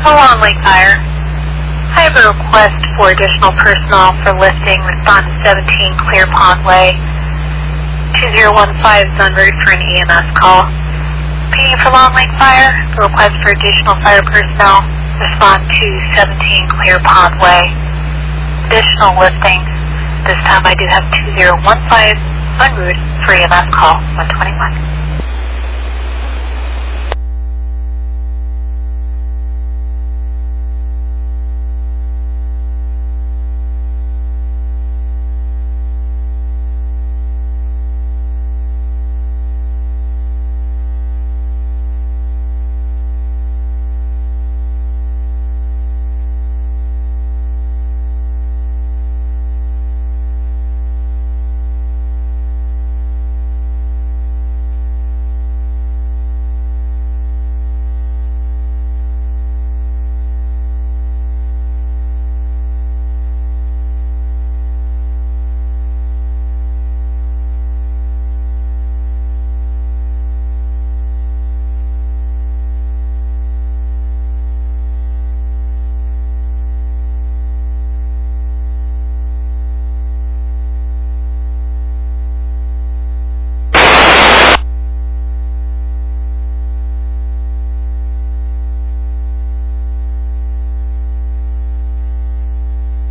Long Lake Fire. I have a request for additional personnel for lifting. Respond to 17 Clear Pond Way. 2015 is en route for an EMS call. PD for Long Lake Fire. The request for additional fire personnel. Respond to 17 Clear Pond Way. Additional lifting. This time I do have 2015 en route for EMS call 121.